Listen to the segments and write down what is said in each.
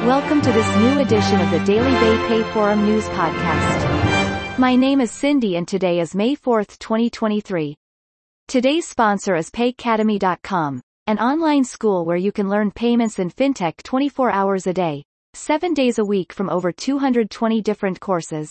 Welcome to this new edition of the Daily Bay Pay Forum News Podcast. My name is Cindy and today is May 4th, 2023. Today's sponsor is Paycademy.com, an online school where you can learn payments and fintech 24 hours a day, 7 days a week from over 220 different courses.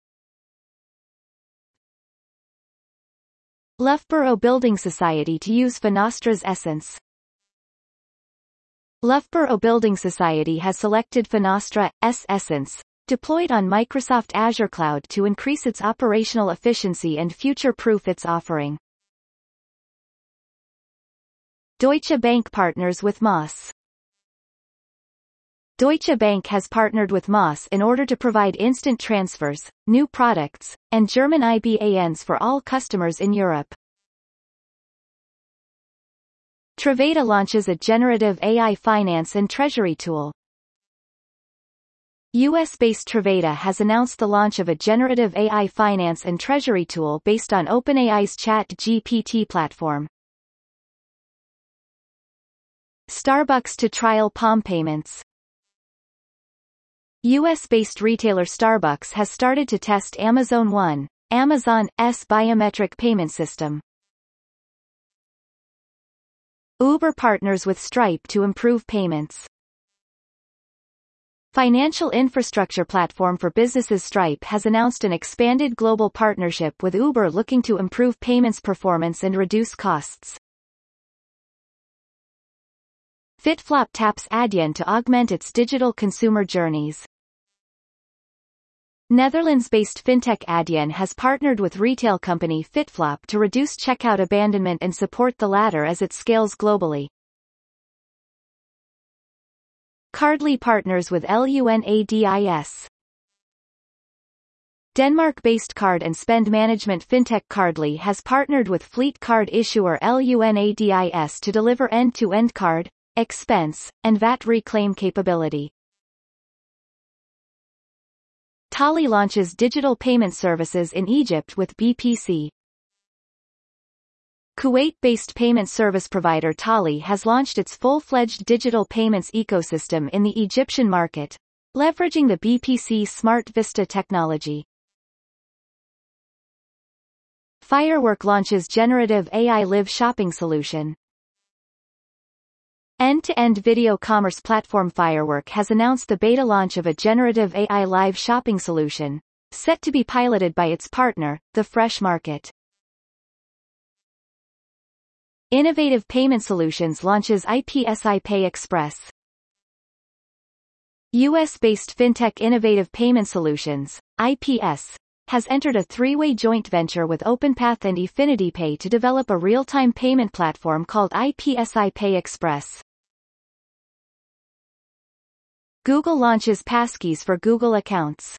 Loughborough Building Society to use Finastra's Essence. Loughborough Building Society has selected Finastra's Essence, deployed on Microsoft Azure Cloud to increase its operational efficiency and future-proof its offering. Deutsche Bank partners with Moss. Deutsche Bank has partnered with Moss in order to provide instant transfers, new products, and German IBANs for all customers in Europe. Truveta launches a generative AI finance and treasury tool. US-based Truveta has announced the launch of a generative AI finance and treasury tool based on OpenAI's ChatGPT platform. Starbucks to trial Palm payments. US-based retailer Starbucks has started to test Amazon One, Amazon's biometric payment system. Uber partners with Stripe to improve payments. Financial infrastructure platform for businesses Stripe has announced an expanded global partnership with Uber looking to improve payments performance and reduce costs. FitFlop taps Adyen to augment its digital consumer journeys. Netherlands-based fintech Adyen has partnered with retail company FitFlop to reduce checkout abandonment and support the latter as it scales globally. Cardly partners with LUNADIS. Denmark-based card and spend management fintech Cardly has partnered with fleet card issuer LUNADIS to deliver end-to-end card, expense, and VAT reclaim capability. Tali launches digital payment services in Egypt with BPC. Kuwait-based payment service provider Tali has launched its full-fledged digital payments ecosystem in the Egyptian market, leveraging the BPC Smart Vista technology. Firework launches generative AI live shopping solution. End-to-end video commerce platform Firework has announced the beta launch of a generative AI live shopping solution, set to be piloted by its partner, The Fresh Market. Innovative Payment Solutions launches IPSI Pay Express. US-based fintech Innovative Payment Solutions, IPS, has entered a three-way joint venture with OpenPath and Efinity Pay to develop a real-time payment platform called IPSI Pay Express. Google launches passkeys for Google accounts.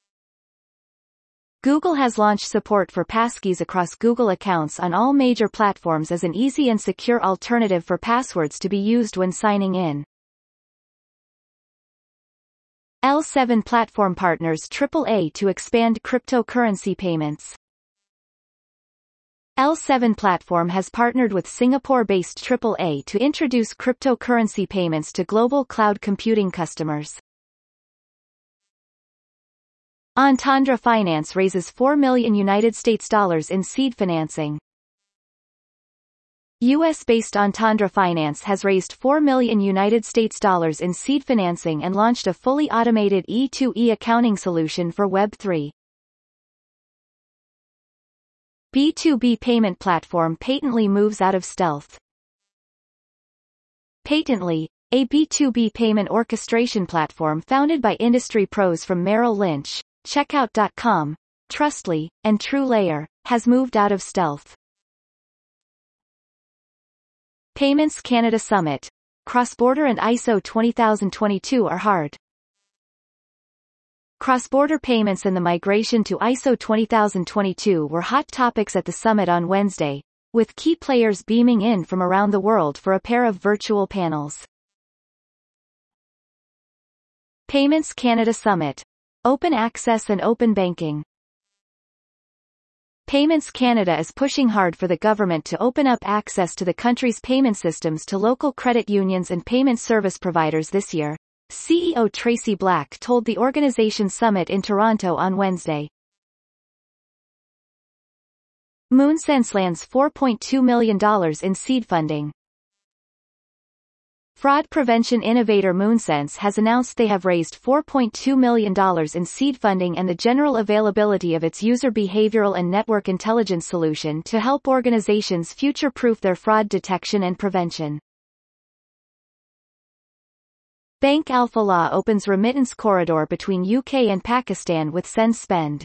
Google has launched support for passkeys across Google accounts on all major platforms as an easy and secure alternative for passwords to be used when signing in. L7 platform partners AAA to expand cryptocurrency payments. L7 platform has partnered with Singapore-based AAA to introduce cryptocurrency payments to global cloud computing customers. Entendre Finance raises $4 million in seed financing. US-based Entendre Finance has raised $4 million in seed financing and launched a fully automated E2E accounting solution for Web3. B2B payment platform Patently moves out of stealth. Patently, a B2B payment orchestration platform founded by industry pros from Merrill Lynch, Checkout.com, Trustly, and TrueLayer, has moved out of stealth. Payments Canada Summit. Cross-border and ISO 20022 are hard. Cross-border payments and the migration to ISO 20022 were hot topics at the summit on Wednesday, with key players beaming in from around the world for a pair of virtual panels. Payments Canada Summit. Open access and open banking. Payments Canada is pushing hard for the government to open up access to the country's payment systems to local credit unions and payment service providers this year, CEO Tracy Black told the organization's summit in Toronto on Wednesday. Moonsense lands $4.2 million in seed funding. Fraud prevention innovator Moonsense has announced they have raised $4.2 million in seed funding and the general availability of its user behavioral and network intelligence solution to help organizations future-proof their fraud detection and prevention. Bank Alpha Law opens remittance corridor between UK and Pakistan with SendSpend.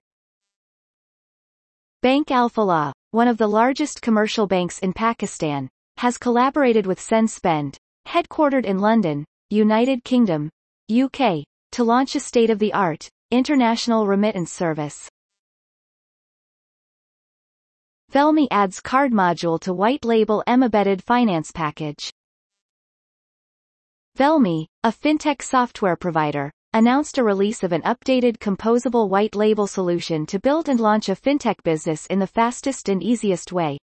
Bank Alpha Law, one of the largest commercial banks in Pakistan, has collaborated with SendSpend, headquartered in London, United Kingdom, UK, to launch a state-of-the-art, international remittance service. Velmi adds card module to white-label embedded finance package. Velmi, a fintech software provider, announced a release of an updated composable white-label solution to build and launch a fintech business in the fastest and easiest way.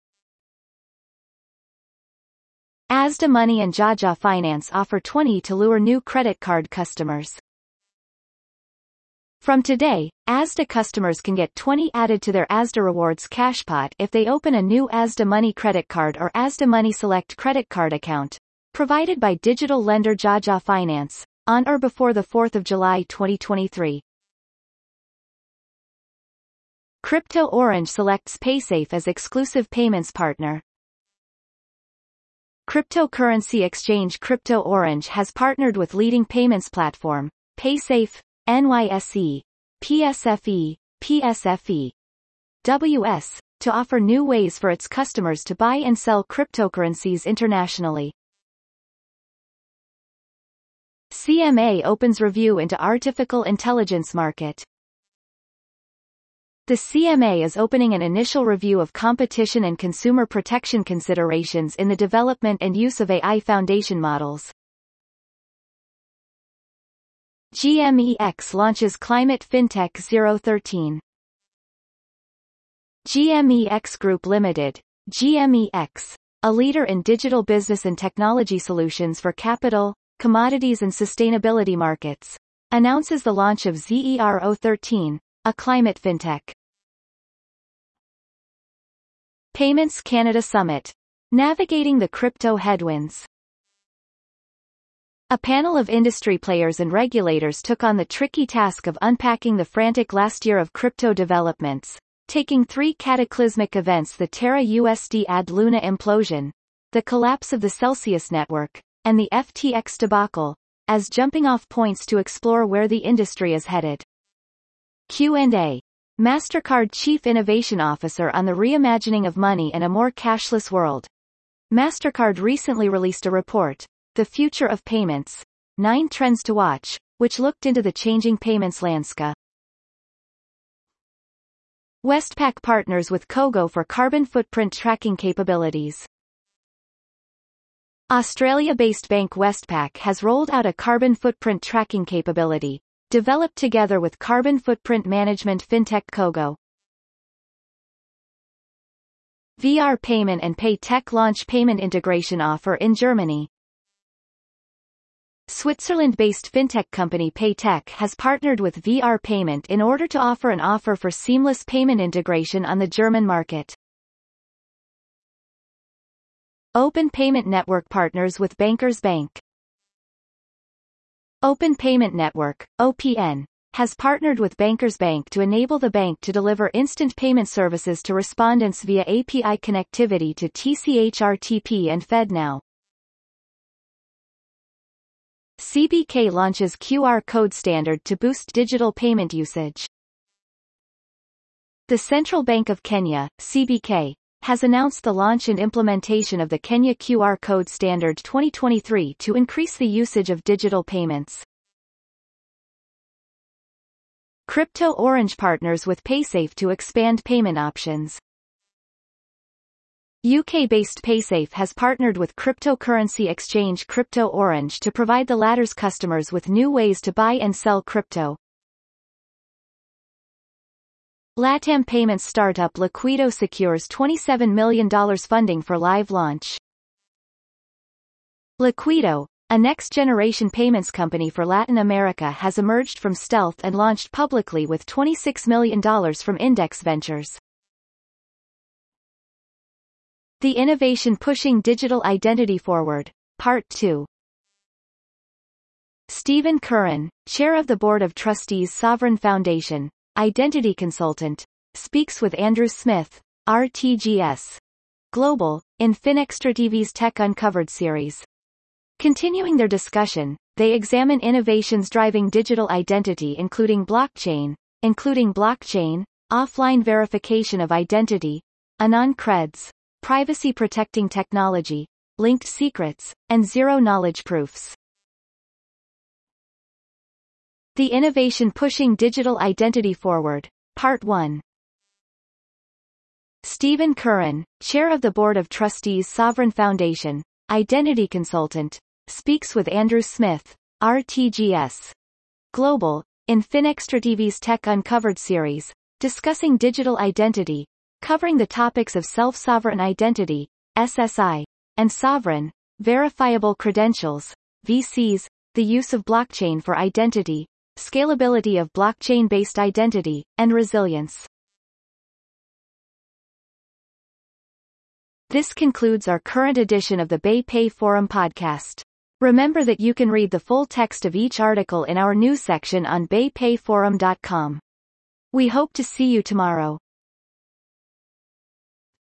Asda Money and Jaja Finance offer 20 to lure new credit card customers. From today, Asda customers can get 20 added to their Asda Rewards cashpot if they open a new Asda Money credit card or Asda Money Select credit card account, provided by digital lender Jaja Finance, on or before 4 July 2023. Crypto Orange selects Paysafe as exclusive payments partner. Cryptocurrency exchange Crypto Orange has partnered with leading payments platform, Paysafe, NYSE, PSFE, PSFE, WS, to offer new ways for its customers to buy and sell cryptocurrencies internationally. CMA opens review into artificial intelligence market. The CMA is opening an initial review of competition and consumer protection considerations in the development and use of AI foundation models. GMEX launches climate fintech 013. GMEX Group Limited, GMEX, a leader in digital business and technology solutions for capital, commodities and sustainability markets, announces the launch of ZER013, a climate fintech. Payments Canada Summit. Navigating the crypto headwinds. A panel of industry players and regulators took on the tricky task of unpacking the frantic last year of crypto developments, taking three cataclysmic events: the Terra USD ad Luna implosion, the collapse of the Celsius network, and the FTX debacle, as jumping-off points to explore where the industry is headed. Q&A. MasterCard Chief Innovation Officer on the Reimagining of Money and a More Cashless World. MasterCard recently released a report, The Future of Payments, 9 Trends to Watch, which looked into the changing payments landscape. Westpac partners with Kogo for carbon footprint tracking capabilities. Australia-based bank Westpac has rolled out a carbon footprint tracking capability, developed together with carbon footprint management fintech Kogo. VR Payment and PayTech launch payment integration offer in Germany. Switzerland-based fintech company PayTech has partnered with VR Payment in order to offer an offer for seamless payment integration on the German market. Open Payment Network partners with Bankers Bank. Open Payment Network, OPN, has partnered with Bankers Bank to enable the bank to deliver instant payment services to respondents via API connectivity to TCH-RTP and FedNow. CBK launches QR code standard to boost digital payment usage. The Central Bank of Kenya, CBK, has announced the launch and implementation of the Kenya QR Code Standard 2023 to increase the usage of digital payments. Crypto Orange partners with Paysafe to expand payment options. UK-based Paysafe has partnered with cryptocurrency exchange Crypto Orange to provide the latter's customers with new ways to buy and sell crypto. LATAM payments startup Liquido secures $27 million funding for live launch. Liquido, a next-generation payments company for Latin America, has emerged from stealth and launched publicly with $26 million from Index Ventures. The innovation pushing digital identity forward. Part 2. Stephen Curran, chair of the board of trustees Sovereign Foundation, identity consultant, speaks with Andrew Smith, RTGS Global, in Finextra TV's Tech Uncovered series. Continuing their discussion, they examine innovations driving digital identity including blockchain, offline verification of identity, anon-creds, privacy-protecting technology, linked secrets, and zero-knowledge proofs. The innovation pushing digital identity forward. Part 1. Stephen Curran, chair of the board of trustees Sovereign Foundation, identity consultant, speaks with Andrew Smith, RTGS Global, in Finextra TV's Tech Uncovered series, discussing digital identity, covering the topics of self-sovereign identity, SSI, and sovereign, verifiable credentials, VCs, the use of blockchain for identity, scalability of blockchain-based identity, and resilience. This concludes our current edition of the BayPay Forum podcast. Remember that you can read the full text of each article in our news section on baypayforum.com. We hope to see you tomorrow.